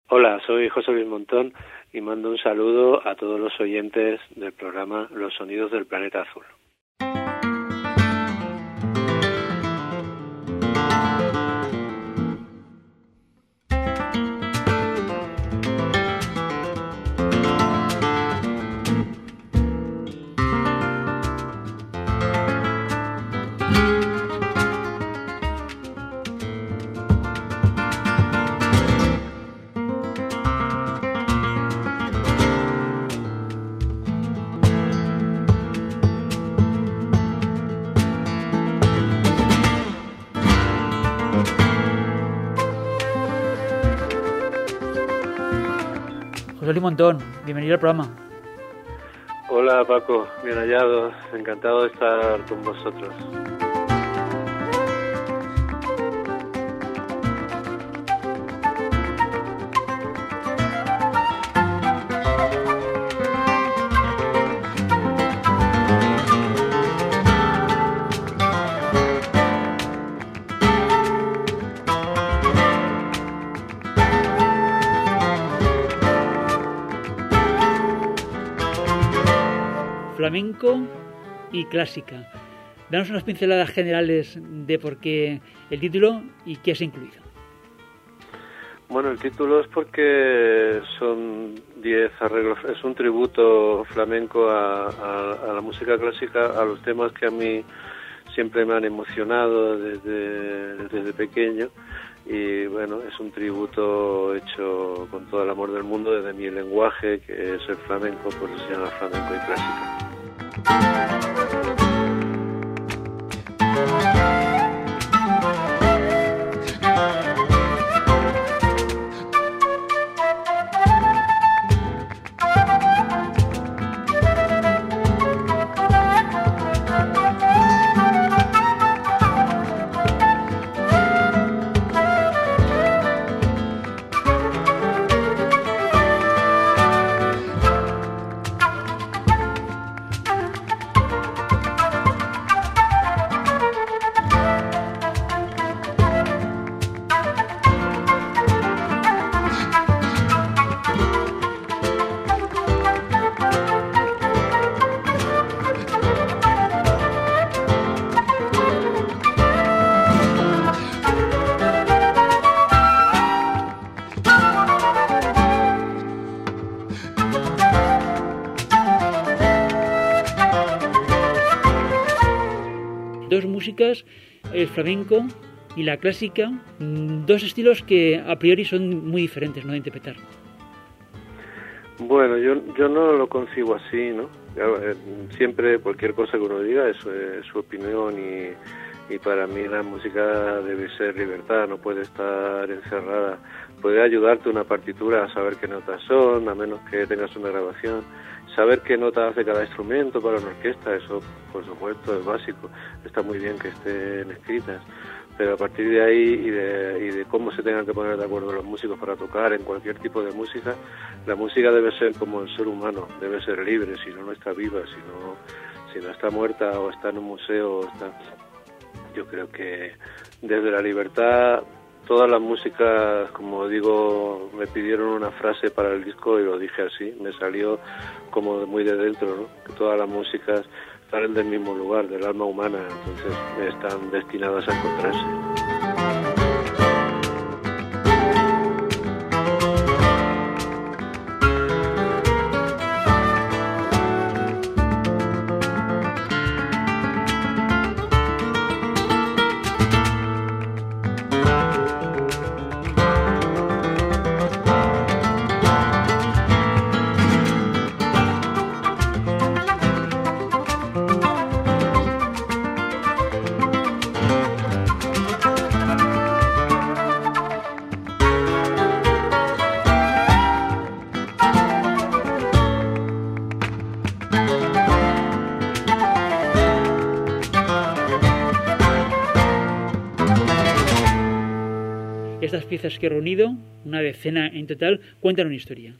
Hola, soy José Luis Montón y mando un saludo a todos los oyentes del programa Los Sonidos del Planeta Azul. José Luis Montón, bienvenido al programa. Hola Paco, bien hallado, encantado de estar con vosotros. Flamenco y clásica. Danos unas pinceladas generales de por qué el título y qué has incluido. Bueno, el título es porque son 10 arreglos, es un tributo flamenco a la música clásica, a los temas que a mí siempre me han emocionado desde pequeño, y bueno, es un tributo hecho con todo el amor del mundo desde mi lenguaje, que es el flamenco, por eso se llama flamenco y clásica. Dos músicas, el flamenco y la clásica, dos estilos que a priori son muy diferentes, ¿no?, de interpretar. Bueno, yo no lo concibo así, ¿no? Siempre cualquier cosa que uno diga es su opinión, y para mí la música debe ser libertad, no puede estar encerrada. Puede ayudarte una partitura a saber qué notas son, a menos que tengas una grabación. Saber qué nota hace cada instrumento para una orquesta, eso por supuesto es básico, está muy bien que estén escritas, pero a partir de ahí y de cómo se tengan que poner de acuerdo los músicos para tocar en cualquier tipo de música, la música debe ser como el ser humano, debe ser libre, si no, no está viva, si no está muerta o está en un museo. Yo creo que desde la libertad, todas las músicas, como digo, me pidieron una frase para el disco y lo dije así, me salió como muy de dentro, ¿no? Que todas las músicas salen del mismo lugar, del alma humana, entonces están destinadas a encontrarse. Estas piezas que he reunido, una decena en total, cuentan una historia.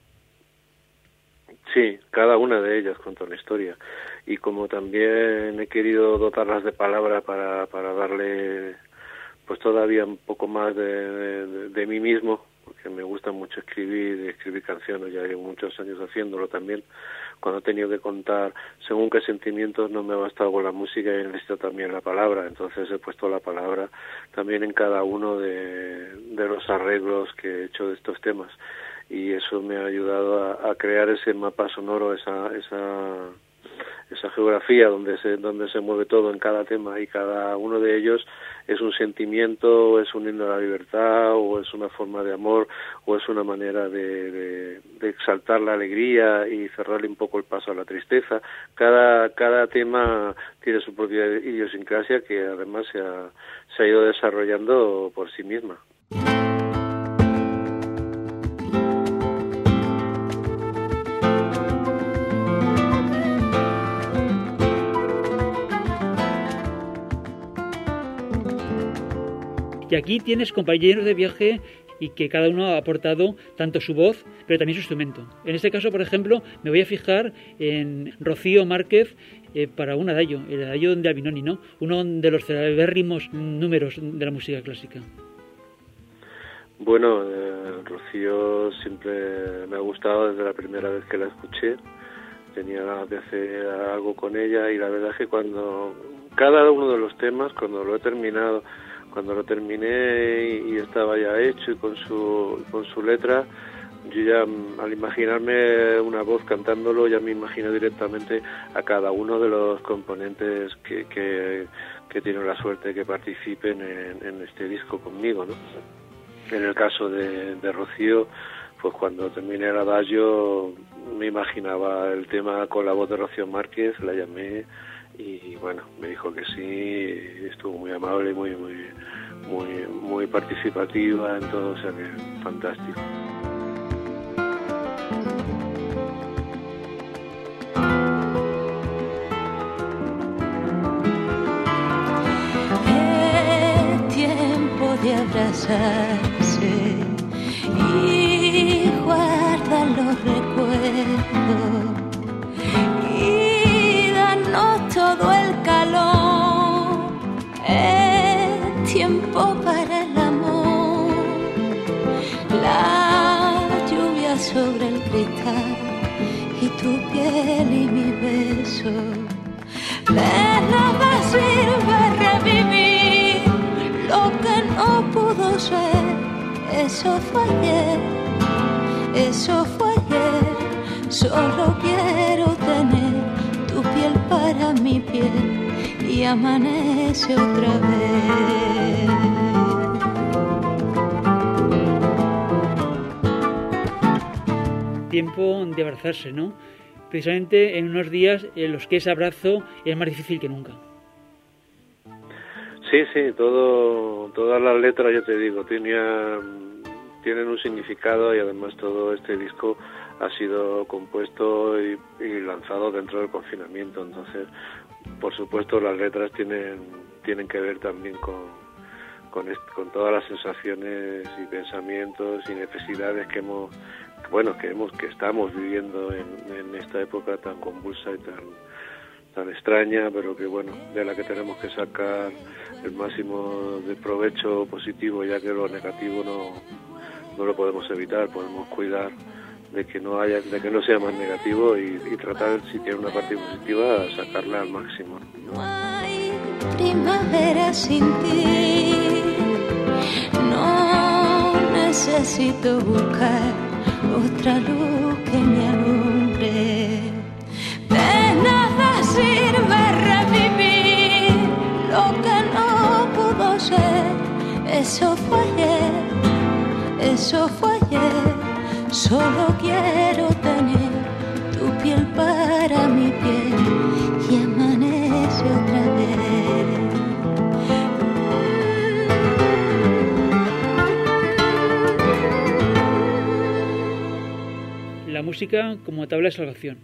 Sí, cada una de ellas cuenta una historia. Y como también he querido dotarlas de palabra para darle pues todavía un poco más de mí mismo, porque me gusta mucho escribir canciones, ya llevo muchos años haciéndolo también. Cuando he tenido que contar según qué sentimientos, no me ha bastado con la música y necesito también la palabra, entonces he puesto la palabra también en cada uno de los arreglos que he hecho de estos temas, y eso me ha ayudado a crear ese mapa sonoro, esa geografía donde se mueve todo en cada tema, y cada uno de ellos es un sentimiento, o es un himno a la libertad, o es una forma de amor, o es una manera de exaltar la alegría y cerrarle un poco el paso a la tristeza. Cada tema tiene su propia idiosincrasia, que además se ha ido desarrollando por sí misma. Y aquí tienes compañeros de viaje y que cada uno ha aportado tanto su voz, pero también su instrumento. En este caso, por ejemplo, me voy a fijar en Rocío Márquez para un adagio, el adagio de Albinoni, ¿no? Uno de los celebérrimos números de la música clásica. Bueno, Rocío siempre me ha gustado desde la primera vez que la escuché. Tenía ganas de hacer algo con ella, y la verdad es que cuando cada uno de los temas, cuando lo terminé y estaba ya hecho y con su letra, yo ya al imaginarme una voz cantándolo, ya me imagino directamente a cada uno de los componentes que tienen la suerte de que participen en este disco conmigo, ¿no? En el caso de Rocío, pues cuando terminé el adagio me imaginaba el tema con la voz de Rocío Márquez, la llamé y bueno, me dijo que sí, estuvo muy amable, muy participativa en todo, o sea que fantástico. Es tiempo de abrazarse y guardar los recuerdos y darnos todo el calor. Es tiempo para el amor, la lluvia sobre el cristal y tu piel y mi beso. De nada sirve revivir lo que no pudo ser. Eso fue ayer, eso fue ayer. Solo quiero tener tu piel para mi piel y amanece otra vez. Tiempo de abrazarse, ¿no? Precisamente en unos días en los que ese abrazo es más difícil que nunca. Sí, todas las letras, ya te digo, tienen un significado, y además todo este disco ha sido compuesto y lanzado dentro del confinamiento. Entonces, por supuesto, las letras tienen que ver también con todas las sensaciones y pensamientos y necesidades que estamos viviendo en esta época tan convulsa y tan extraña, pero que bueno, de la que tenemos que sacar el máximo de provecho positivo, ya que lo negativo no lo podemos evitar. Podemos cuidar de que no sea más negativo y tratar, si tiene una parte positiva, sacarla al máximo. No hay primavera sin ti, no necesito buscar otra luz que me alumbre. De nada sirve revivir lo que no pudo ser. Eso fue ayer, eso fue ayer. Solo quiero tener tu piel para mi piel y amanece otra vez. La música como tabla de salvación.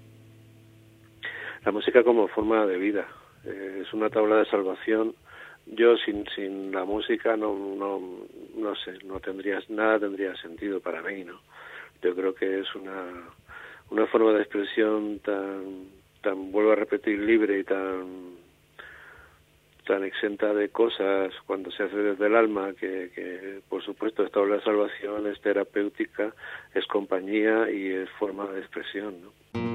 La música como forma de vida, es una tabla de salvación. Yo sin la música no sé, nada tendría sentido para mí, ¿no? Yo creo que es una forma de expresión tan vuelvo a repetir, libre y tan tan exenta de cosas cuando se hace desde el alma, que por supuesto esta obra de salvación es terapéutica, es compañía y es forma de expresión, ¿no?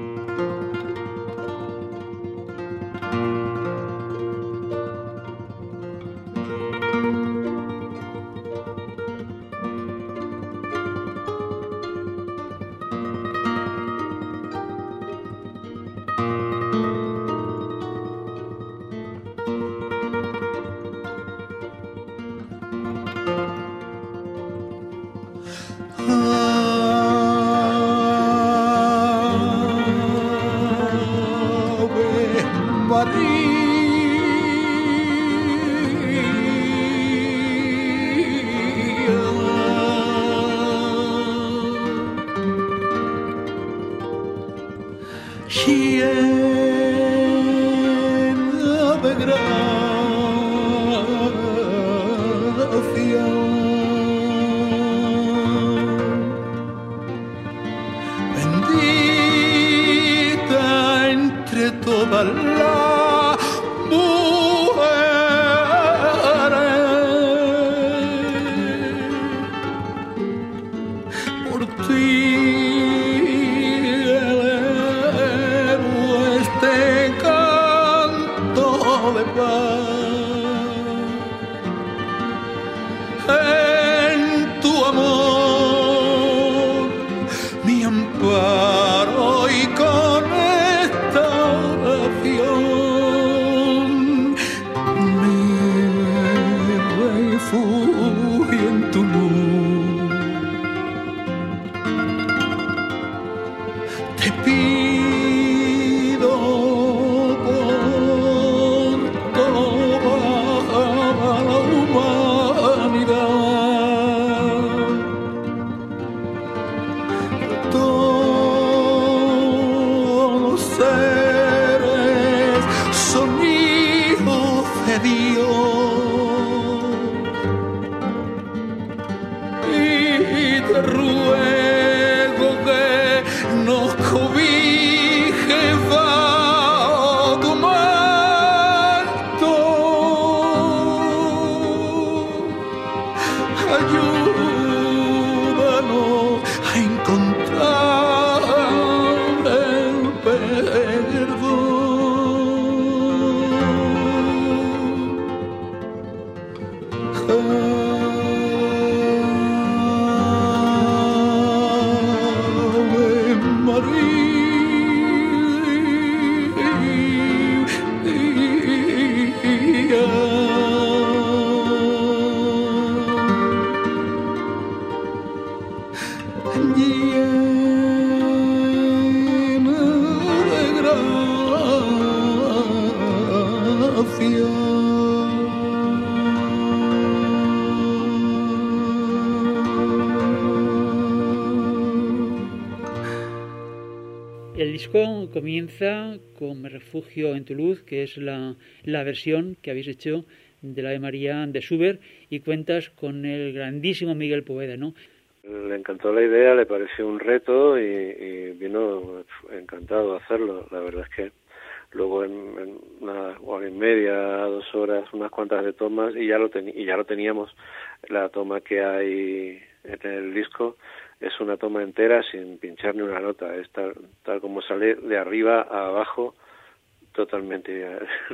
El disco comienza con Me refugio en tu luz, que es la versión que habéis hecho del Ave María de Schubert, y cuentas con el grandísimo Miguel Poveda, ¿no? Le encantó la idea, le pareció un reto y vino encantado de hacerlo. La verdad es que luego en una hora y media, 2 horas, unas cuantas de tomas y ya lo teníamos. La toma que hay en el disco es una toma entera sin pinchar ni una nota, es tal como sale de arriba a abajo, totalmente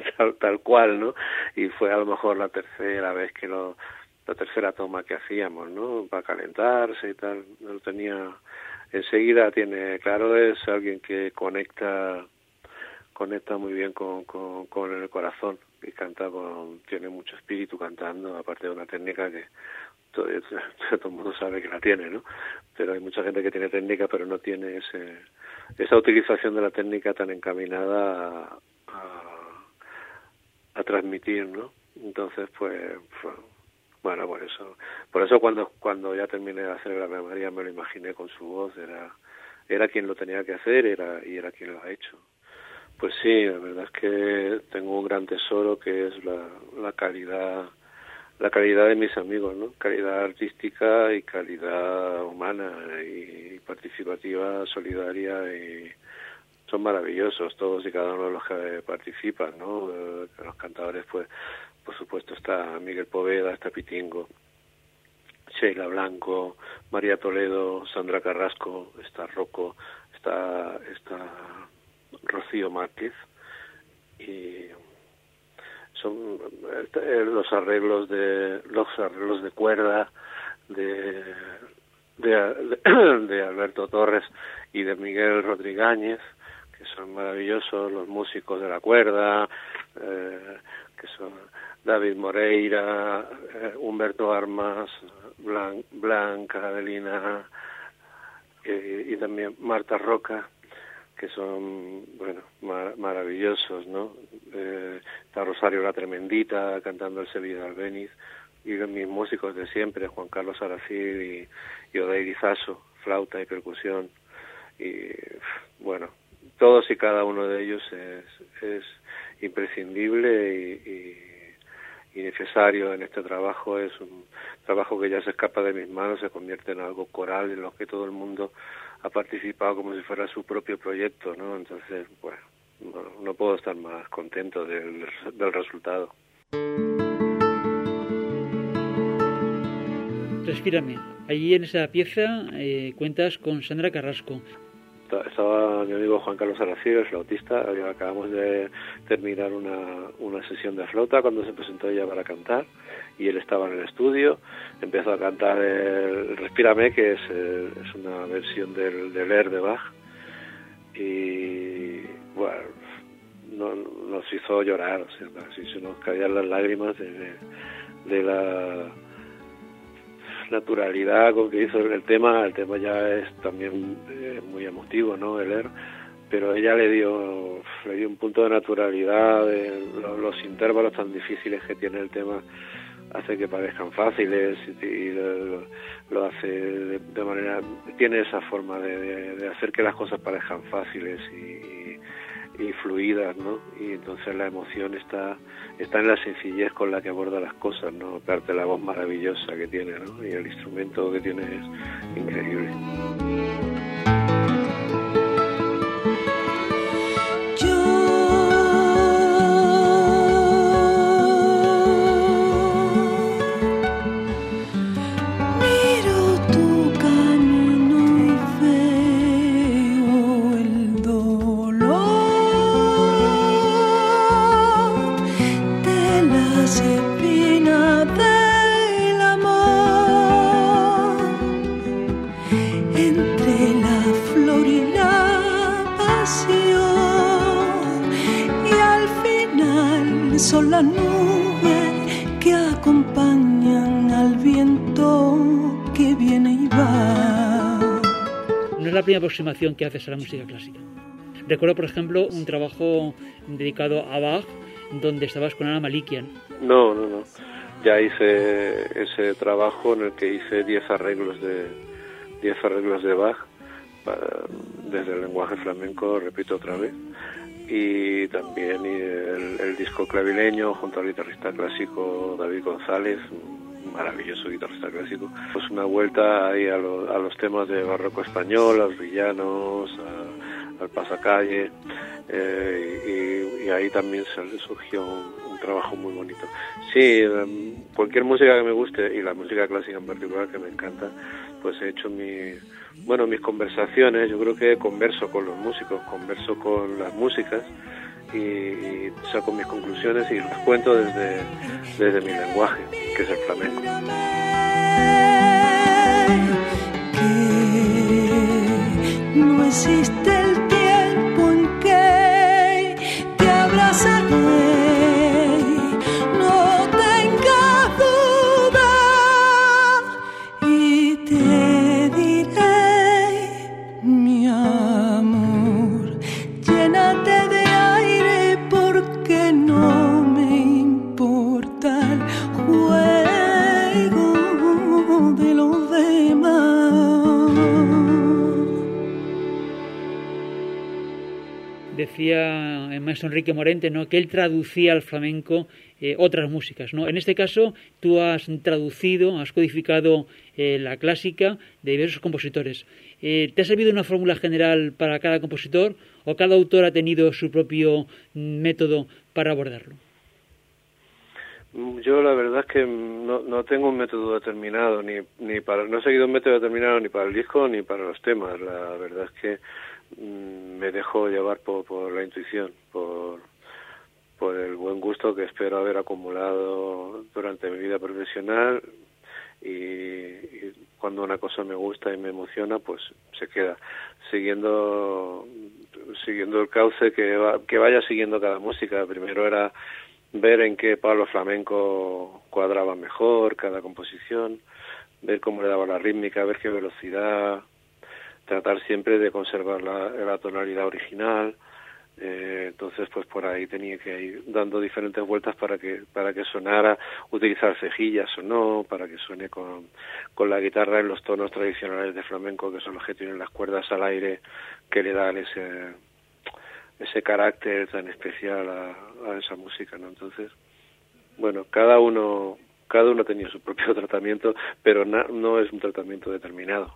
tal cual, ¿no? Y fue a lo mejor la tercera toma que hacíamos, ¿no? Para calentarse y tal. No lo tenía enseguida, tiene claro, es alguien que conecta muy bien con el corazón y tiene mucho espíritu cantando, aparte de una técnica que todo el mundo sabe que la tiene, ¿no? Pero hay mucha gente que tiene técnica pero no tiene esa utilización de la técnica tan encaminada a transmitir, ¿no? Entonces bueno, por eso cuando ya terminé de hacer la Ave María me lo imaginé con su voz, era quien lo tenía que hacer y era quien lo ha hecho. Pues sí, la verdad es que tengo un gran tesoro que es la calidad de mis amigos, ¿no? Calidad artística y calidad humana y participativa, solidaria, y son maravillosos todos y cada uno de los que participan, ¿no? Los cantadores pues por supuesto está Miguel Poveda, está Pitingo, Sheila Blanco, María Toledo, Sandra Carrasco, está Rocco, está Rocío Márquez, y son los arreglos de cuerda de Alberto Torres y de Miguel Rodríguez, que son maravillosos, los músicos de la cuerda, que son David Moreira, Humberto Armas, Blanca Adelina, y también Marta Roca, que son, bueno, maravillosos, ¿no? Está Rosario La Tremendita cantando el Sevilla de Albéniz, y mis músicos de siempre, Juan Carlos Aracil y Odeir Izaso, flauta y percusión, y bueno, todos y cada uno de ellos es imprescindible y necesario en este trabajo. Es un trabajo que ya se escapa de mis manos, se convierte en algo coral en lo que todo el mundo ha participado como si fuera su propio proyecto, ¿no? Entonces, bueno, no puedo estar más contento del resultado. Respírame. Allí en esa pieza cuentas con Sandra Carrasco. Estaba mi amigo Juan Carlos Aracil, el flautista. Acabamos de terminar una sesión de flauta cuando se presentó ella para cantar, y él estaba en el estudio. Empezó a cantar el Respírame, que es una versión del Air de Bach, y bueno, nos hizo llorar, o sea, se nos caían las lágrimas de la naturalidad con que hizo el tema. El tema ya es también muy emotivo, ¿no? El Air, pero ella le dio un punto de naturalidad. Los intervalos tan difíciles que tiene el tema hace que parezcan fáciles, y lo hace de manera, tiene esa forma de hacer que las cosas parezcan fáciles y fluidas, ¿no? Y entonces la emoción está en la sencillez con la que aborda las cosas, ¿no? Aparte la voz maravillosa que tiene, ¿no? Y el instrumento que tiene es increíble. Son las nubes que acompañan al viento que viene y va. No es la primera aproximación que haces a la música clásica. Recuerdo, por ejemplo, un trabajo dedicado a Bach, donde estabas con Ana Malikian. No. Ya hice ese trabajo en el que hice 10 arreglos de Bach, desde el lenguaje flamenco, repito otra vez. Y también el disco clavileño junto al guitarrista clásico David González, un maravilloso guitarrista clásico. Pues una vuelta ahí a los temas de barroco español, a los villanos, al pasacalle, y ahí también surgió un trabajo muy bonito. Sí, cualquier música que me guste, y la música clásica en particular que me encanta, pues he hecho mis conversaciones. Yo creo que converso con los músicos, converso con las músicas, y saco mis conclusiones y las cuento desde mi lenguaje, que es el flamenco. Que no existe el tiempo en que te abrazaré. Decía el maestro Enrique Morente, ¿no?, que él traducía al flamenco otras músicas, ¿no? En este caso, tú has traducido, has codificado la clásica de diversos compositores. ¿Te ha servido una fórmula general para cada compositor, o cada autor ha tenido su propio método para abordarlo? Yo la verdad es que no tengo un método determinado, no he seguido un método determinado ni para el disco ni para los temas. La verdad es que me dejo llevar por la intuición, por el buen gusto que espero haber acumulado durante mi vida profesional, y cuando una cosa me gusta y me emociona, pues se queda siguiendo el cauce que vaya siguiendo cada música. Primero era ver en qué palo flamenco cuadraba mejor cada composición, ver cómo le daba la rítmica, ver qué velocidad, tratar siempre de conservar la tonalidad original. Entonces pues por ahí tenía que ir dando diferentes vueltas para que sonara, utilizar cejillas o no, para que suene con la guitarra en los tonos tradicionales de flamenco, que son los que tienen las cuerdas al aire, que le dan ese carácter tan especial a esa música, ¿no? Entonces, bueno, cada uno tenía su propio tratamiento, pero no es un tratamiento determinado.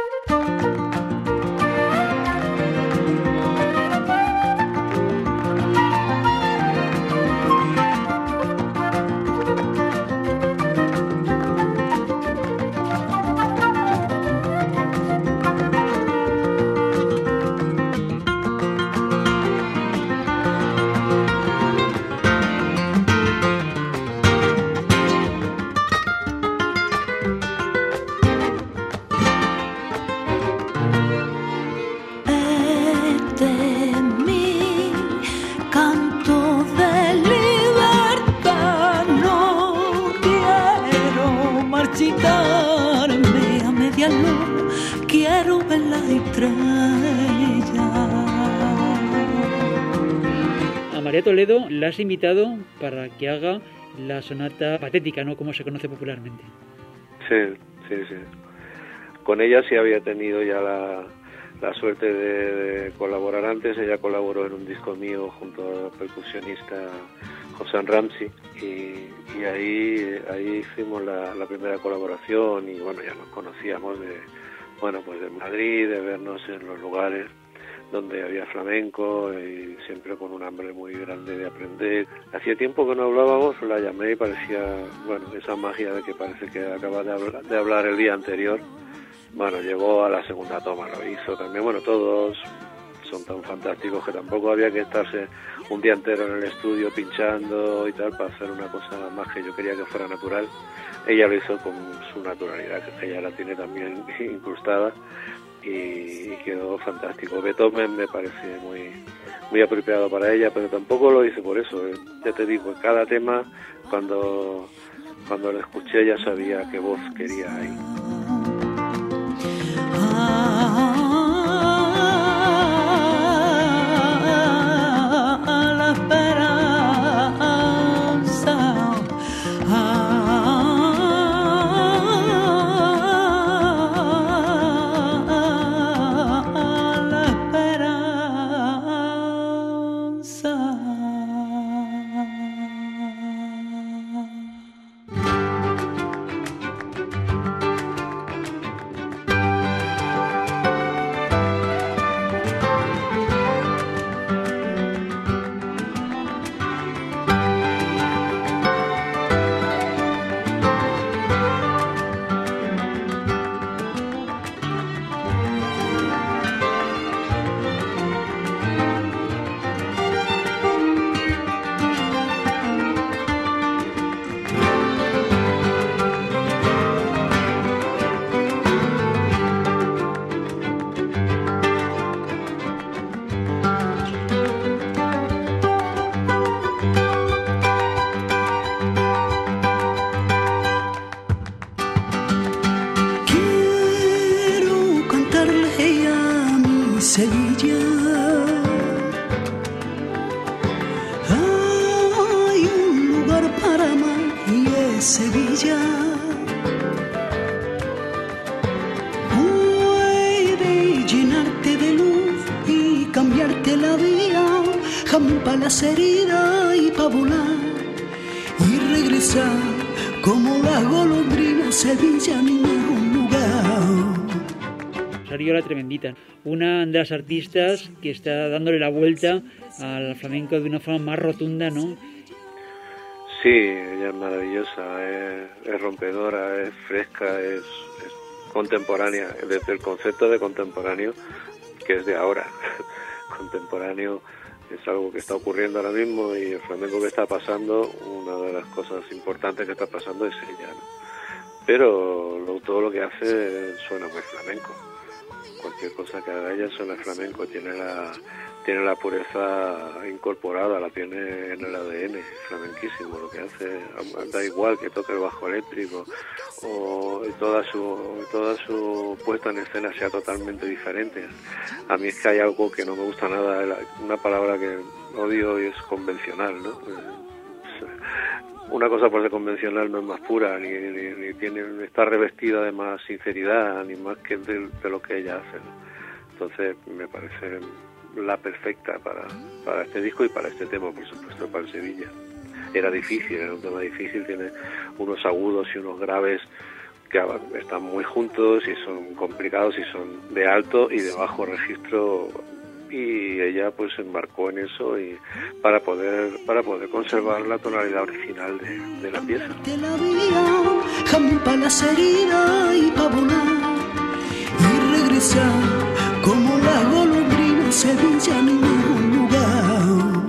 Quiero ver la estrella. A María Toledo la has invitado para que haga la sonata patética, ¿no? Como se conoce popularmente. Sí. Con ella sí había tenido ya la suerte de colaborar antes. Ella colaboró en un disco mío junto al percusionista José Ramsey, y ahí hicimos la primera colaboración, y bueno, ya nos conocíamos de Madrid, de vernos en los lugares donde había flamenco, y siempre con un hambre muy grande de aprender. Hacía tiempo que no hablábamos, la llamé y parecía, esa magia de que parece que acaba de hablar el día anterior. Bueno, llegó a la segunda toma, lo hizo también. Bueno, todos son tan fantásticos que tampoco había que estarse un día entero en el estudio pinchando y tal para hacer una cosa más que yo quería que fuera natural. Ella lo hizo con su naturalidad, que ella la tiene también incrustada, y quedó fantástico. Beethoven me parece muy apropiado para ella, pero tampoco lo hice por eso. Ya te digo, en cada tema, cuando lo escuché ya sabía qué voz quería ahí. Sevilla, hay un lugar para amar y es Sevilla. Puede llenarte de luz y cambiarte la vida, jampa las heridas y pa' volar y regresar como la golondrina. Sevilla ni es un lugar. Sariola Tremendita, una de las artistas que está dándole la vuelta al flamenco de una forma más rotunda, ¿no? Sí, ella es maravillosa, es rompedora, es fresca, es contemporánea, desde el concepto de contemporáneo, que es de ahora. Contemporáneo es algo que está ocurriendo ahora mismo, y el flamenco que está pasando, una de las cosas importantes que está pasando es ella, ¿no? Pero todo lo que hace suena muy flamenco. Cualquier cosa que haga ella suena flamenco, tiene la pureza incorporada, la tiene en el ADN, flamenquísimo lo que hace. Da igual que toque el bajo eléctrico o toda su puesta en escena sea totalmente diferente. A mí es que hay algo que no me gusta nada, una palabra que odio, y es convencional, ¿no? Una cosa por ser convencional no es más pura, ni está revestida de más sinceridad, ni más que de lo que ella hace, ¿no? Entonces me parece la perfecta para este disco y para este tema, por supuesto, para el Sevilla. Era difícil, era un tema difícil, tiene unos agudos y unos graves que están muy juntos y son complicados y son de alto y de bajo registro, y ella pues se embarcó en eso y para poder conservar la tonalidad original de la pieza. Jampa las heridas y pa' volar y regresar como la golondrina, Sevilla en ningún lugar.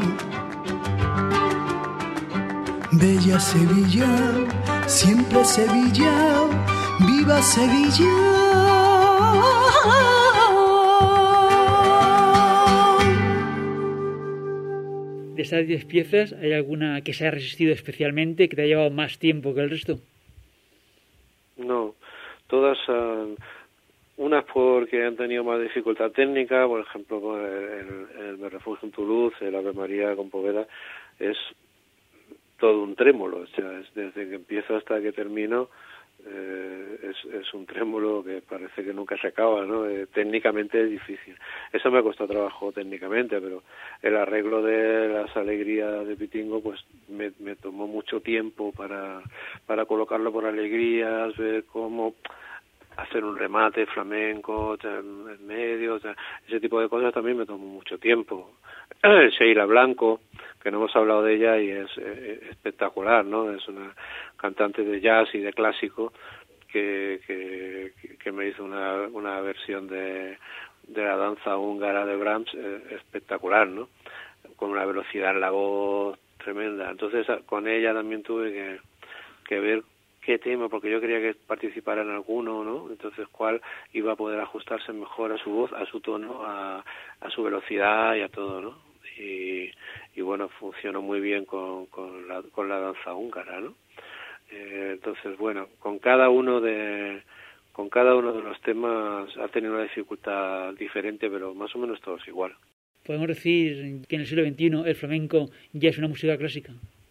Bella Sevilla, siempre Sevilla, viva Sevilla. De esas 10 piezas, ¿hay alguna que se haya resistido especialmente, que te haya llevado más tiempo que el resto? No, todas, unas porque han tenido más dificultad técnica, por ejemplo, con el Me refugio en tu luz, el Ave María con Poveda, es todo un trémolo, o sea, es desde que empiezo hasta que termino, es un trémolo que parece que nunca se acaba, ¿no? Técnicamente es difícil. Eso me costó trabajo técnicamente, pero el arreglo de las alegrías de Pitingo pues me tomó mucho tiempo para colocarlo por alegrías, ver cómo hacer un remate flamenco en medio, ese tipo de cosas también me tomó mucho tiempo. Sheila Blanco, que no hemos hablado de ella y es espectacular, ¿no? Es una cantante de jazz y de clásico que me hizo una versión de la danza húngara de Brahms espectacular, ¿no? Con una velocidad en la voz tremenda. Entonces con ella también tuve que ver qué tema, porque yo quería que participara en alguno, ¿no? Entonces cuál iba a poder ajustarse mejor a su voz, a su tono, a su velocidad y a todo, ¿no? Y bueno, funcionó muy bien con la danza húngara, ¿no? Entonces, bueno, con cada uno de los temas ha tenido una dificultad diferente, pero más o menos todos igual. ¿Podemos decir que en el siglo XXI el flamenco ya es una música clásica?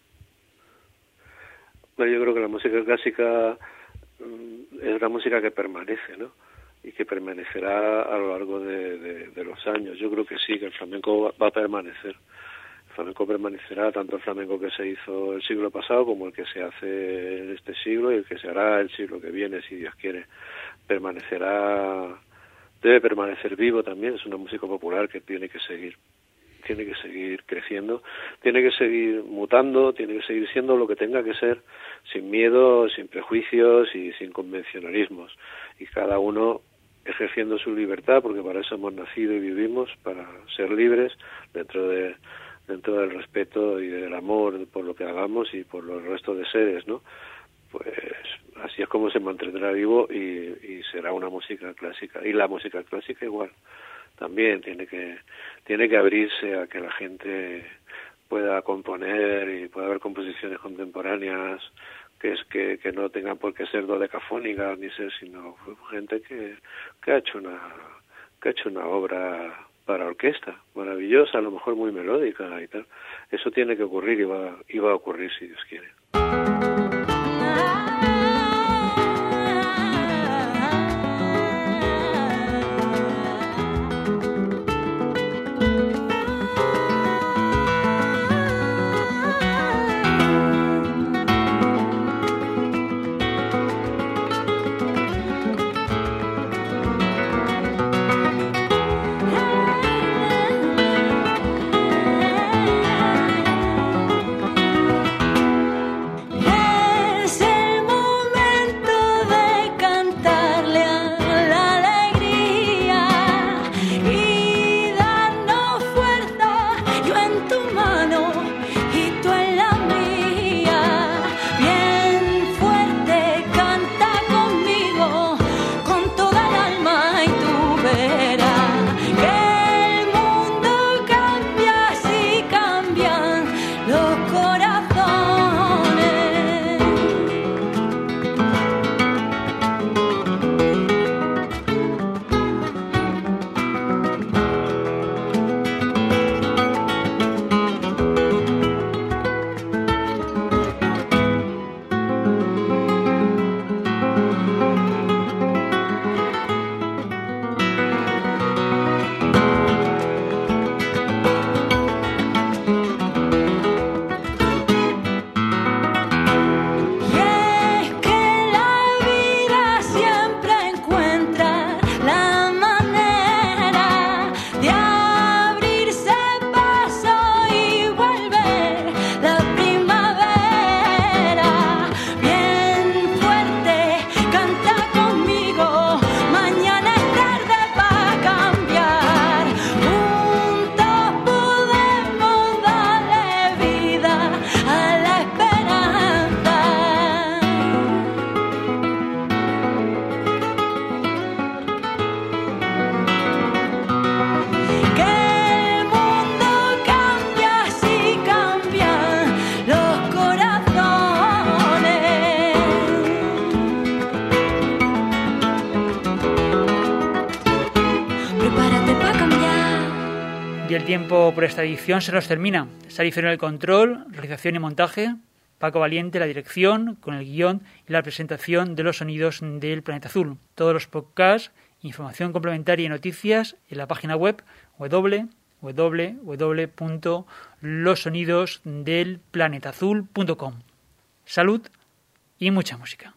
Bueno, yo creo que la música clásica es una música que permanece, ¿no? Y que permanecerá a lo largo de los años. Yo creo que sí, que el flamenco va a permanecer. El flamenco permanecerá, tanto el flamenco que se hizo el siglo pasado como el que se hace en este siglo y el que se hará el siglo que viene, si Dios quiere. Debe permanecer vivo también. Es una música popular que tiene que seguir creciendo, tiene que seguir mutando, tiene que seguir siendo lo que tenga que ser, sin miedo, sin prejuicios y sin convencionalismos, y cada uno ejerciendo su libertad, porque para eso hemos nacido y vivimos, para ser libres dentro del respeto y del amor por lo que hagamos y por los restos de seres, ¿no? Pues así es como se mantendrá vivo y será una música clásica, y la música clásica igual. También tiene que abrirse a que la gente pueda componer y pueda haber composiciones contemporáneas que no tengan por qué ser dodecafónicas ni ser, sino gente que ha hecho una obra para orquesta maravillosa, a lo mejor muy melódica y tal. Eso tiene que ocurrir y va a ocurrir si Dios quiere. Y el tiempo por esta edición se nos termina. Sari Ferro en el control, realización y montaje, Paco Valiente la dirección, con el guión y la presentación de los sonidos del Planeta Azul. Todos los podcasts, información complementaria y noticias en la página web www.losonidosdelplanetazul.com. Salud y mucha música.